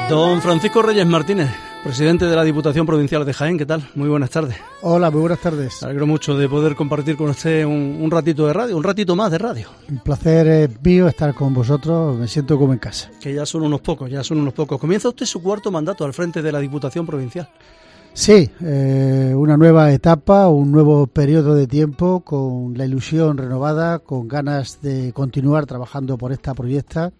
Don Francisco Reyes Martínez, presidente de la Diputación Provincial de Jaén, ¿qué tal? Muy buenas tardes. Hola, muy buenas tardes. Me alegro mucho de poder compartir con usted un ratito de radio, un ratito más de radio. Un placer mío estar con vosotros, me siento como en casa. Que ya son unos pocos. Comienza usted su cuarto mandato al frente de la Diputación Provincial. Sí, una nueva etapa, un nuevo periodo de tiempo con la ilusión renovada, con ganas de continuar trabajando por esta provincia,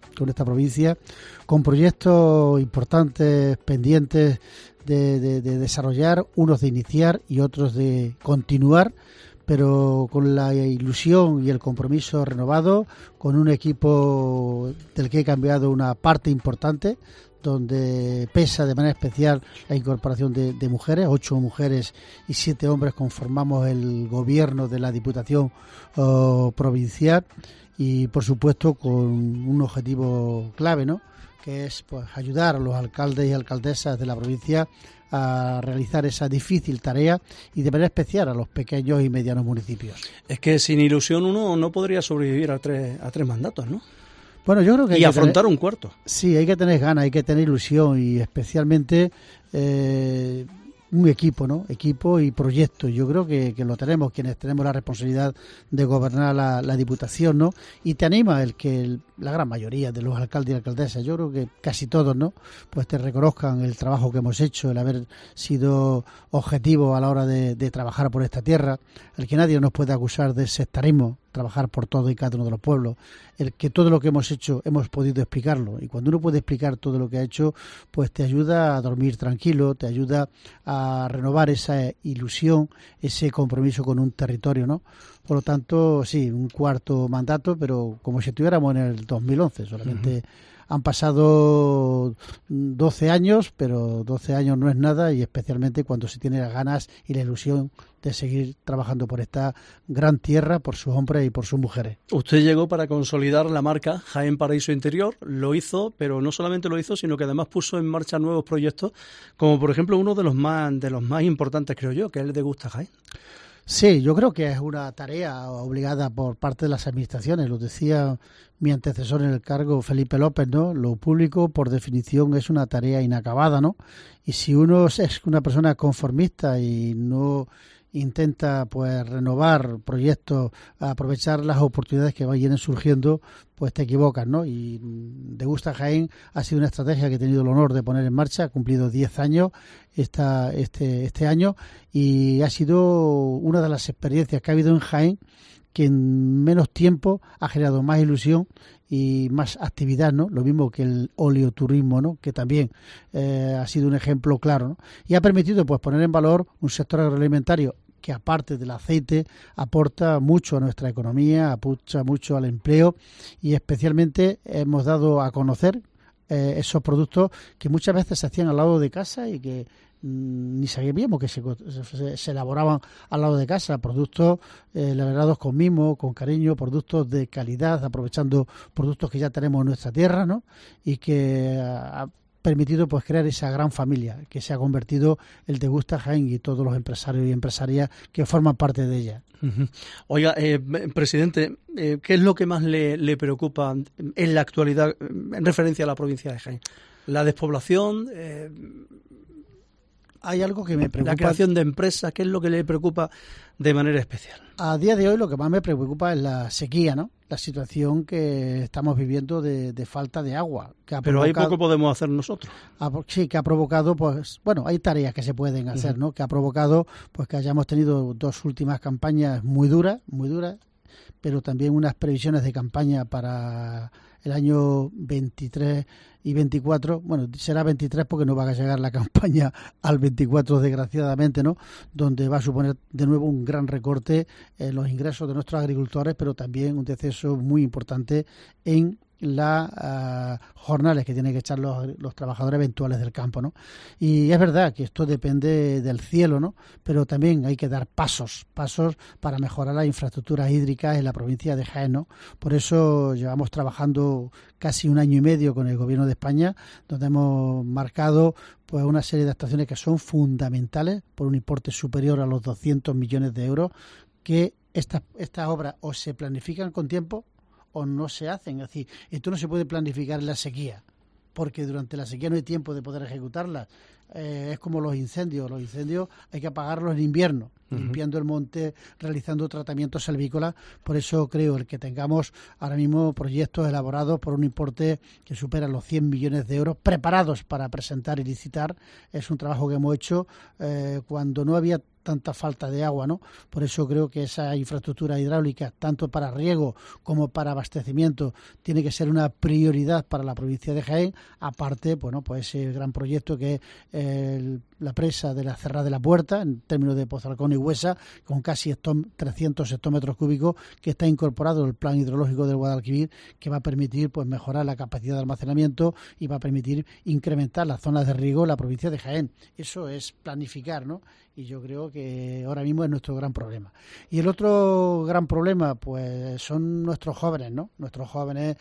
con proyectos importantes pendientes de desarrollar, unos de iniciar y otros de continuar, pero con la ilusión y el compromiso renovado, con un equipo del que he cambiado una parte importante, donde pesa de manera especial la incorporación de mujeres, 8 mujeres y 7 hombres conformamos el gobierno de la Diputación Provincial y por supuesto con un objetivo clave, ¿no?, que es pues ayudar a los alcaldes y alcaldesas de la provincia a realizar esa difícil tarea y de manera especial a los pequeños y medianos municipios. Es que sin ilusión uno no podría sobrevivir a tres mandatos, ¿no? Bueno, yo creo que y afrontar un cuarto. Sí, hay que tener ganas, hay que tener ilusión y especialmente un equipo, ¿no? Equipo y proyecto. Yo creo que lo tenemos, quienes tenemos la responsabilidad de gobernar la Diputación, ¿no? Y te anima la gran mayoría de los alcaldes y alcaldesas, yo creo que casi todos, ¿no?, pues te reconozcan el trabajo que hemos hecho, el haber sido objetivo a la hora de trabajar por esta tierra, el que nadie nos puede acusar de sectarismo, trabajar por todo y cada uno de los pueblos, el que todo lo que hemos hecho hemos podido explicarlo, y cuando uno puede explicar todo lo que ha hecho, pues te ayuda a dormir tranquilo, te ayuda a renovar esa ilusión, ese compromiso con un territorio, ¿no? Por lo tanto, sí, un cuarto mandato, pero como si estuviéramos en el 2011, solamente han pasado 12 años, pero 12 años no es nada, y especialmente cuando se tiene las ganas y la ilusión de seguir trabajando por esta gran tierra, por sus hombres y por sus mujeres. Usted llegó para consolidar la marca Jaén Paraíso Interior, lo hizo, pero no solamente lo hizo, sino que además puso en marcha nuevos proyectos, como por ejemplo uno de los más importantes, creo yo, que es el de Gusta Jaén. Sí, yo creo que es una tarea obligada por parte de las administraciones, lo decía mi antecesor en el cargo, Felipe López, ¿no? Lo público, por definición, es una tarea inacabada, ¿no? Y si uno es una persona conformista y no intenta pues renovar proyectos, aprovechar las oportunidades que vayan surgiendo, pues te equivocas, ¿no? Y De Gusta Jaén ha sido una estrategia que he tenido el honor de poner en marcha, ha cumplido 10 años este año, y ha sido una de las experiencias que ha habido en Jaén que en menos tiempo ha generado más ilusión y más actividad, ¿no? Lo mismo que el oleoturismo, ¿no?, que también ha sido un ejemplo claro, ¿no? Y ha permitido pues poner en valor un sector agroalimentario que, aparte del aceite, aporta mucho a nuestra economía, aporta mucho al empleo, y especialmente hemos dado a conocer esos productos que muchas veces se hacían al lado de casa y que ni sabíamos que se elaboraban al lado de casa, productos elaborados con mimo, con cariño, productos de calidad, aprovechando productos que ya tenemos en nuestra tierra, ¿no?, y que ha permitido pues crear esa gran familia que se ha convertido el De Gusta Jaén y todos los empresarios y empresarias que forman parte de ella. Oiga, presidente, ¿qué es lo que más le preocupa en la actualidad en referencia a la provincia de Jaén? ¿La despoblación? Hay algo que me preocupa. La creación de empresas, ¿qué es lo que le preocupa de manera especial? A día de hoy lo que más me preocupa es la sequía, ¿no? La situación que estamos viviendo de falta de agua. Pero ahí poco podemos hacer nosotros. Sí, que ha provocado, pues, bueno, hay tareas que se pueden hacer, ¿no? Que ha provocado, pues, que hayamos tenido 2 últimas campañas muy duras, pero también unas previsiones de campaña para el año 23 y 24, bueno, será 23 porque no va a llegar la campaña al 24, desgraciadamente, ¿no?, donde va a suponer de nuevo un gran recorte en los ingresos de nuestros agricultores, pero también un deceso muy importante en las jornales que tienen que echar los trabajadores eventuales del campo, ¿no? Y es verdad que esto depende del cielo, ¿no?, pero también hay que dar pasos para mejorar las infraestructuras hídricas en la provincia de Jaén, ¿no? Por eso llevamos trabajando casi 1 año y medio con el Gobierno de España, donde hemos marcado pues una serie de actuaciones que son fundamentales por un importe superior a los 200 millones de euros, que estas obras o se planifican con tiempo o no se hacen. Es decir, esto no se puede planificar en la sequía. porque durante la sequía no hay tiempo de poder ejecutarlas. Es como los incendios hay que apagarlos en invierno, limpiando el monte, realizando tratamientos silvícolas. Por eso creo el que tengamos ahora mismo proyectos elaborados por un importe que supera los 100 millones de euros, preparados para presentar y licitar, es un trabajo que hemos hecho cuando no había tanta falta de agua, ¿no? Por eso creo que esa infraestructura hidráulica, tanto para riego como para abastecimiento, tiene que ser una prioridad para la provincia de Jaén. Aparte, bueno, pues ese gran proyecto que es la presa de la Cerrada de la Puerta, en términos de Pozalcón y Huesa, con casi 300 hectómetros cúbicos, que está incorporado en el plan hidrológico del Guadalquivir, que va a permitir pues mejorar la capacidad de almacenamiento y va a permitir incrementar las zonas de riego en la provincia de Jaén. Eso es planificar, ¿no? Y yo creo que ahora mismo es nuestro gran problema. Y el otro gran problema, pues son nuestros jóvenes, ¿no? Nuestros jóvenes,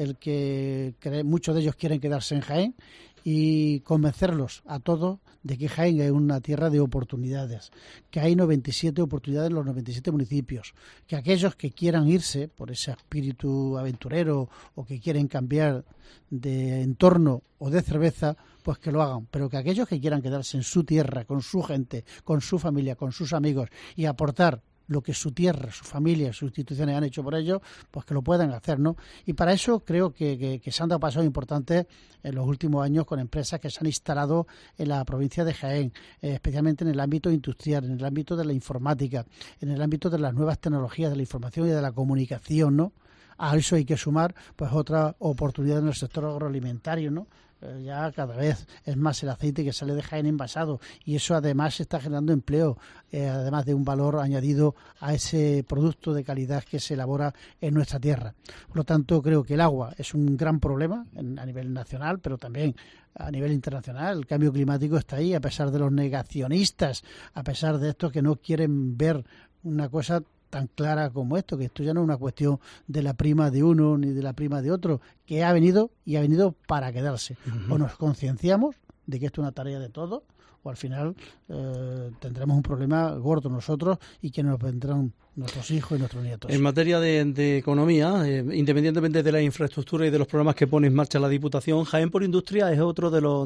muchos de ellos quieren quedarse en Jaén, y convencerlos a todos de que Jaén es una tierra de oportunidades, que hay 97 oportunidades en los 97 municipios, que aquellos que quieran irse por ese espíritu aventurero o que quieren cambiar de entorno o de cerveza, pues que lo hagan, pero que aquellos que quieran quedarse en su tierra, con su gente, con su familia, con sus amigos y aportar lo que su tierra, su familia, sus instituciones han hecho por ellos, pues que lo puedan hacer, ¿no? Y para eso creo que se han dado pasos importantes en los últimos años con empresas que se han instalado en la provincia de Jaén, especialmente en el ámbito industrial, en el ámbito de la informática, en el ámbito de las nuevas tecnologías de la información y de la comunicación, ¿no? A eso hay que sumar pues otra oportunidad en el sector agroalimentario, ¿no? Ya cada vez es más el aceite que sale de Jaén envasado y eso además está generando empleo, además de un valor añadido a ese producto de calidad que se elabora en nuestra tierra. Por lo tanto, creo que el agua es un gran problema a nivel nacional, pero también a nivel internacional. El cambio climático está ahí, a pesar de los negacionistas, a pesar de estos que no quieren ver una cosa tan clara como esto, que esto ya no es una cuestión de la prima de uno ni de la prima de otro, que ha venido para quedarse. O nos concienciamos de que esto es una tarea de todos, o al final tendremos un problema gordo nosotros y que nos vendrán nuestros hijos y nuestros nietos. En materia de economía, independientemente de la infraestructura y de los programas que pone en marcha la Diputación, Jaén por Industria es otro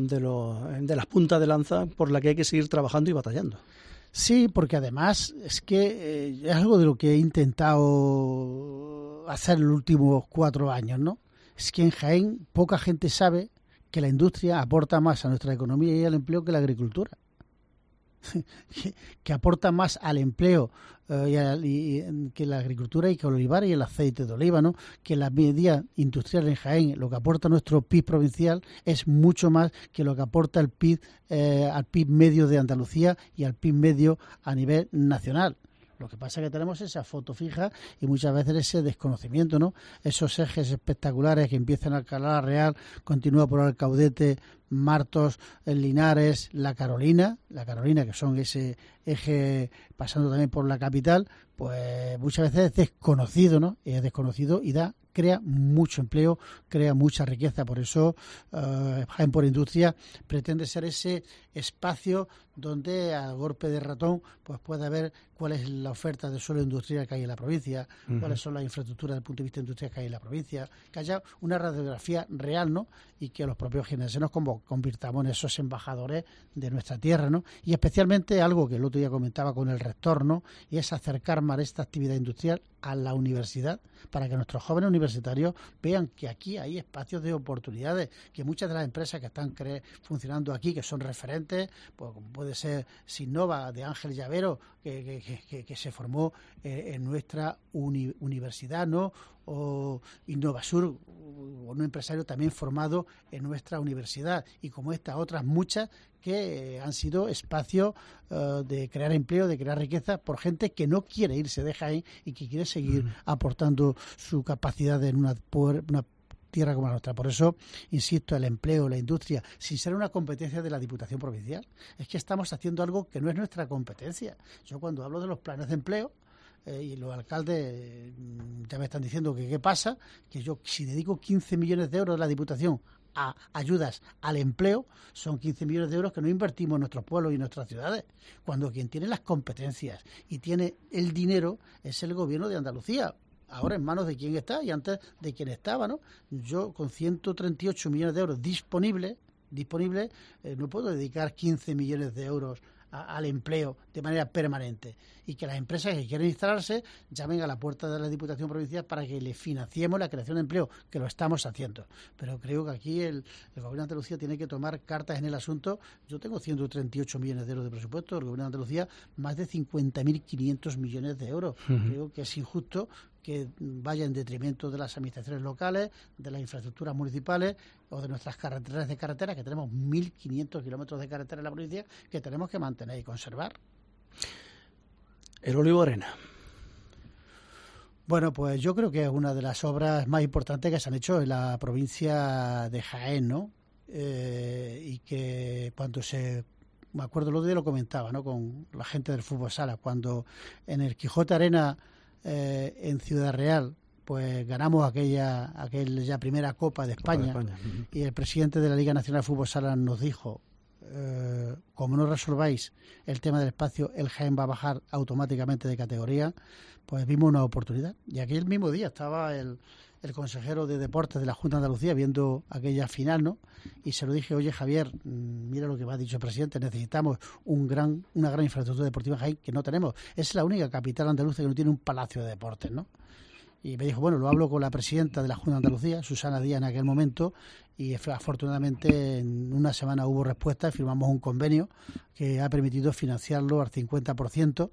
de las puntas de lanza por la que hay que seguir trabajando y batallando. Sí, porque además es que es algo de lo que he intentado hacer en los últimos 4 años, ¿no? Es que en Jaén poca gente sabe que la industria aporta más a nuestra economía y al empleo que la agricultura. que aporta más al empleo que la agricultura y que el olivar y el aceite de oliva, ¿no? Que la media industrial en Jaén, lo que aporta nuestro PIB provincial es mucho más que lo que aporta el PIB al PIB medio de Andalucía y al PIB medio a nivel nacional. Lo que pasa es que tenemos esa foto fija y muchas veces ese desconocimiento, ¿no? Esos ejes espectaculares que empiezan a Alcalá Real, continúa por Alcaudete, Martos, el Linares, la Carolina, que son ese eje pasando también por la capital, pues muchas veces es desconocido, ¿no? Es desconocido y crea mucho empleo, crea mucha riqueza. Por eso Jaén por Industria pretende ser ese espacio donde a golpe de ratón pues pueda ver cuál es la oferta de suelo industrial que hay en la provincia, cuáles son las infraestructuras desde el punto de vista industrial que hay en la provincia, que haya una radiografía real, ¿no? Y que los propios jienenses nos convirtamos en esos embajadores de nuestra tierra, ¿no? Y especialmente algo que el otro día comentaba con el rector, ¿no? Y es acercar más esta actividad industrial a la universidad para que nuestros jóvenes universitarios vean que aquí hay espacios de oportunidades, que muchas de las empresas que están funcionando aquí, que son referentes, pues como puede ser Sinnova de Ángel Llavero, que se formó en nuestra universidad, ¿no? O Innovasur, un empresario también formado en nuestra universidad, y como estas otras muchas que han sido espacios de crear empleo, de crear riqueza por gente que no quiere irse de Jaén y que quiere seguir aportando su capacidad en una tierra como la nuestra. Por eso, insisto, el empleo, la industria, sin ser una competencia de la Diputación Provincial, es que estamos haciendo algo que no es nuestra competencia. Yo cuando hablo de los planes de empleo, y los alcaldes ya me están diciendo que qué pasa, que yo si dedico 15 millones de euros de la Diputación a ayudas al empleo, son 15 millones de euros que no invertimos en nuestros pueblos y en nuestras ciudades, cuando quien tiene las competencias y tiene el dinero es el gobierno de Andalucía. ahora en manos de quién está y antes de quién estaba, ¿no? Yo con 138 millones de euros disponibles, no puedo dedicar 15 millones de euros al empleo de manera permanente, y que las empresas que quieren instalarse llamen a la puerta de la Diputación Provincial para que le financiemos la creación de empleo, que lo estamos haciendo. Pero creo que aquí el Gobierno de Andalucía tiene que tomar cartas en el asunto. Yo tengo 138 millones de euros de presupuesto, el Gobierno de Andalucía más de 50.500 millones de euros. Creo que es injusto que vaya en detrimento de las administraciones locales, de las infraestructuras municipales o de nuestras carreteras que tenemos 1.500 kilómetros de carretera en la provincia que tenemos que mantener y conservar. El Olivo Arena. Bueno, pues yo creo que es una de las obras más importantes que se han hecho en la provincia de Jaén, ¿no? Y que cuando me acuerdo el otro día lo comentaba, ¿no? Con la gente del fútbol sala, cuando en el Quijote Arena en Ciudad Real pues ganamos aquella primera Copa de España, y el presidente de la Liga Nacional de Fútbol Sala nos dijo, como no resolváis el tema del espacio, el Jaén va a bajar automáticamente de categoría. Pues vimos una oportunidad, y aquel mismo día estaba el consejero de Deportes de la Junta de Andalucía viendo aquella final, ¿no? Y se lo dije, oye Javier, mira lo que me ha dicho el presidente, necesitamos una gran infraestructura deportiva en Jaén, que no tenemos. Es la única capital andaluza que no tiene un palacio de deportes, ¿no? Y me dijo, bueno, lo hablo con la presidenta de la Junta de Andalucía, Susana Díaz, en aquel momento, y afortunadamente en una semana hubo respuesta y firmamos un convenio que ha permitido financiarlo al 50%,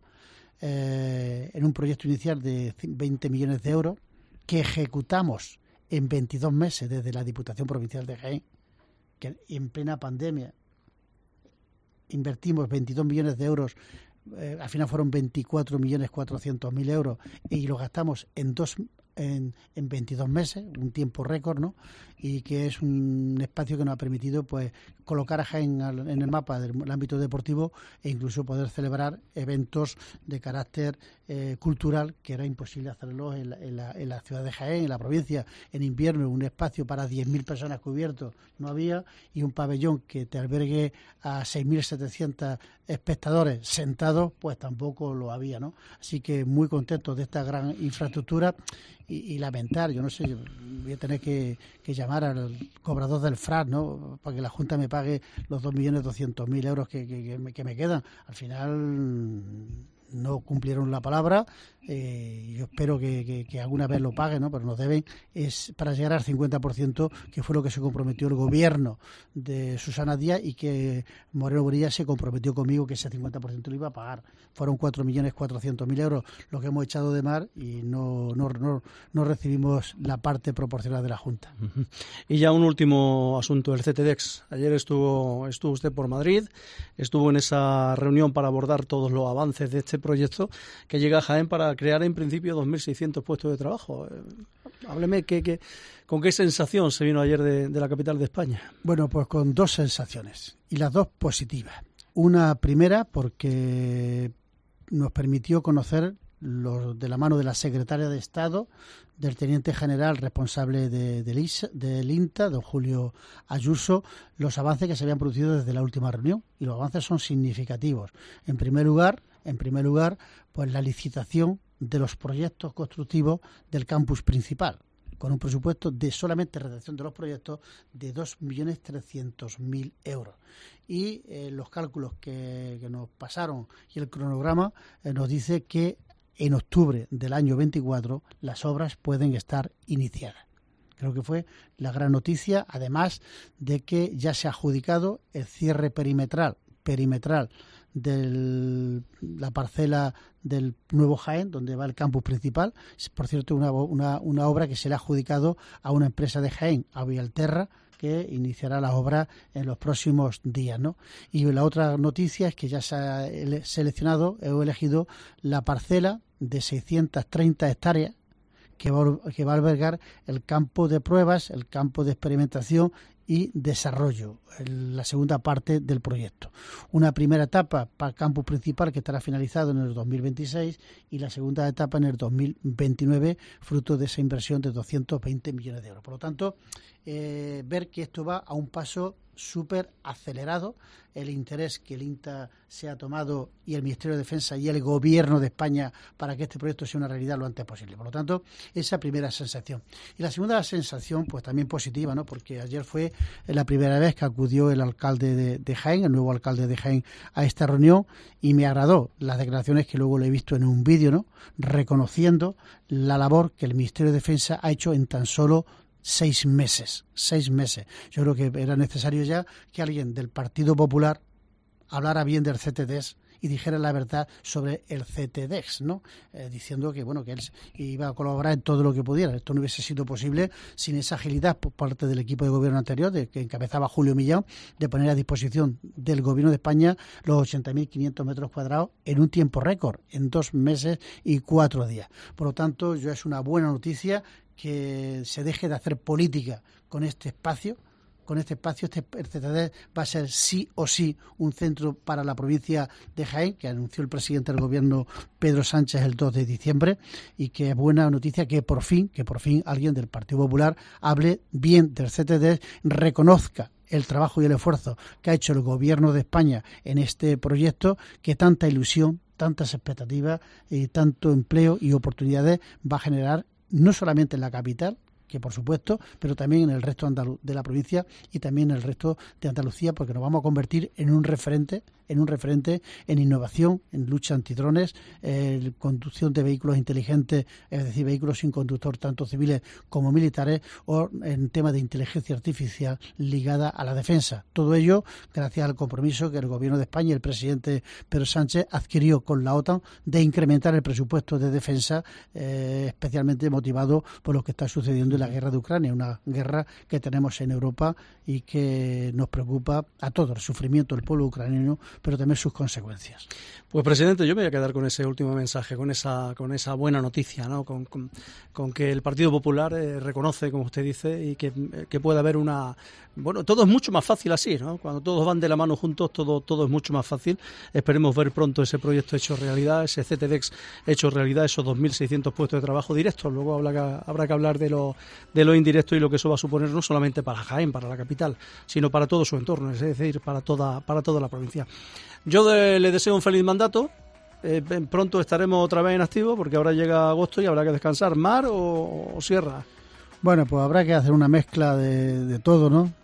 en un proyecto inicial de 20 millones de euros, que ejecutamos en 22 meses desde la Diputación Provincial de Jaén, que en plena pandemia invertimos 22 millones de euros, al final fueron 24.400.000 euros, y lo gastamos en 22 meses, un tiempo récord, ¿no? Y que es un espacio que nos ha permitido pues colocar a Jaén en el mapa del ámbito deportivo, e incluso poder celebrar eventos de carácter cultural, que era imposible hacerlo en la ciudad de Jaén, en la provincia. En invierno, un espacio para 10.000 personas cubierto no había, y un pabellón que te albergue a 6.700 espectadores sentados, pues tampoco lo había, ¿no? Así que muy contentos de esta gran infraestructura, y lamentar, yo no sé, voy a tener que llamar al cobrador del FRAC, ¿no?, para que la Junta me pague los 2.200.000 euros que me quedan. Al final no cumplieron la palabra. Yo espero que alguna vez lo paguen, ¿no? Pero nos deben, es para llegar al 50%, que fue lo que se comprometió el gobierno de Susana Díaz, y que Moreno Bonilla se comprometió conmigo que ese 50% lo iba a pagar. Fueron 4.400.000 euros lo que hemos echado de mar, y no recibimos la parte proporcional de la Junta. Y ya un último asunto, el CTDEX. Ayer estuvo usted por Madrid, estuvo en esa reunión para abordar todos los avances de este proyecto que llega a Jaén para crear en principio 2.600 puestos de trabajo. Hábleme con qué sensación se vino ayer de la capital de España. Bueno, pues con dos sensaciones, y las dos positivas. Una primera, porque nos permitió conocer, de la mano de la secretaria de Estado, del teniente general responsable del INTA, don Julio Ayuso, los avances que se habían producido desde la última reunión, y los avances son significativos. En primer lugar, pues la licitación de los proyectos constructivos del campus principal, con un presupuesto de solamente redacción de los proyectos de 2.300.000 euros. Y los cálculos que nos pasaron y el cronograma nos dice que en octubre del año 24 las obras pueden estar iniciadas. Creo que fue la gran noticia, además de que ya se ha adjudicado el cierre perimetral de la parcela del Nuevo Jaén, donde va el campus principal. Por cierto, una obra que se le ha adjudicado a una empresa de Jaén, a Vialterra, que iniciará las obras en los próximos días, ¿no? Y la otra noticia es que ya se ha elegido la parcela de 630 hectáreas que va a albergar el campo de pruebas, el campo de experimentación y desarrollo, la segunda parte del proyecto. Una primera etapa para el campus principal, que estará finalizado en el 2026, y la segunda etapa en el 2029, fruto de esa inversión de 220 millones de euros. Por lo tanto, ver que esto va a un paso súper acelerado el interés que el INTA se ha tomado y el Ministerio de Defensa y el Gobierno de España para que este proyecto sea una realidad lo antes posible. Por lo tanto, esa primera sensación. Y la segunda sensación, pues también positiva, ¿no? Porque ayer fue la primera vez que acudió el alcalde de Jaén, el nuevo alcalde de Jaén, a esta reunión, y me agradó las declaraciones que luego le he visto en un vídeo, ¿no? Reconociendo la labor que el Ministerio de Defensa ha hecho en tan solo 6 meses. 6 meses. Yo creo que era necesario ya que alguien del Partido Popular hablara bien del CTDEX y dijera la verdad sobre el CTDEX, ¿no? Diciendo que bueno, que él iba a colaborar en todo lo que pudiera. Esto no hubiese sido posible sin esa agilidad por parte del equipo de gobierno anterior, que encabezaba Julio Millán, de poner a disposición del Gobierno de España los 80.500 metros cuadrados en un tiempo récord, en 2 meses y 4 días. Por lo tanto, es una buena noticia que se deje de hacer política con este espacio. El CTD va a ser sí o sí un centro para la provincia de Jaén, que anunció el presidente del gobierno Pedro Sánchez el 2 de diciembre, y que es buena noticia que por fin alguien del Partido Popular hable bien del CTD, reconozca el trabajo y el esfuerzo que ha hecho el gobierno de España en este proyecto, que tanta ilusión, tantas expectativas, tanto empleo y oportunidades va a generar no solamente en la capital, que por supuesto, pero también en el resto de la provincia y también en el resto de Andalucía, porque nos vamos a convertir en un referente en innovación, en lucha antidrones, en conducción de vehículos inteligentes, es decir, vehículos sin conductor, tanto civiles como militares, o en temas de inteligencia artificial ligada a la defensa. Todo ello gracias al compromiso que el Gobierno de España y el presidente Pedro Sánchez adquirió con la OTAN de incrementar el presupuesto de defensa, especialmente motivado por lo que está sucediendo en la guerra de Ucrania, una guerra que tenemos en Europa y que nos preocupa a todos, el sufrimiento del pueblo ucraniano, pero también sus consecuencias. Pues, presidente, yo me voy a quedar con ese último mensaje, con esa buena noticia, ¿no? Con que el Partido Popular reconoce, como usted dice, y que pueda haber una... Bueno, todo es mucho más fácil así, ¿no? Cuando todos van de la mano juntos, todo es mucho más fácil. Esperemos ver pronto ese proyecto hecho realidad, ese CTDEX hecho realidad, esos 2.600 puestos de trabajo directos. Luego habrá que hablar de lo indirecto y lo que eso va a suponer no solamente para Jaén, para la capital, sino para todo su entorno, es decir, para toda la provincia. Yo le deseo un feliz mandato. Pronto estaremos otra vez en activo, porque ahora llega agosto y habrá que descansar. ¿Mar o sierra? Bueno, pues habrá que hacer una mezcla de todo, ¿no?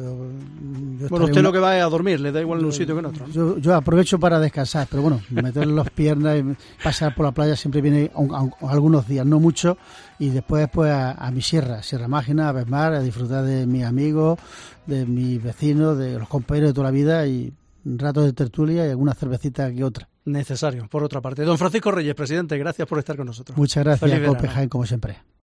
Bueno, usted lo que va es a dormir, le da igual en un sitio que en otro, ¿no? Yo aprovecho para descansar, pero bueno, meterle las piernas y pasar por la playa siempre viene algunos días, no mucho, y después pues a mi Sierra Mágina, a Besmar, a disfrutar de mis amigos, de mis vecinos, de los compañeros de toda la vida, y un rato de tertulia y alguna cervecita que otra. Necesario, por otra parte. Don Francisco Reyes, presidente, gracias por estar con nosotros. Muchas gracias, Cope Jaén, como siempre.